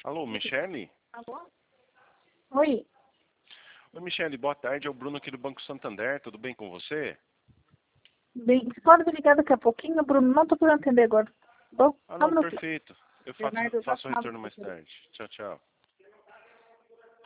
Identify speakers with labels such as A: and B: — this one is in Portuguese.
A: Alô, Michele?
B: Alô? Oi.
A: Oi, Michele, boa tarde. É o Bruno aqui do Banco Santander. Tudo bem com você?
B: Bem, você pode me ligar daqui a pouquinho, Bruno? Não estou podendo atender agora. Bom,
A: Ah,
B: só um
A: não,
B: minutinho.
A: perfeito. Eu
B: Bernardo,
A: faço o
B: eu
A: retorno mais tarde. Tchau, tchau.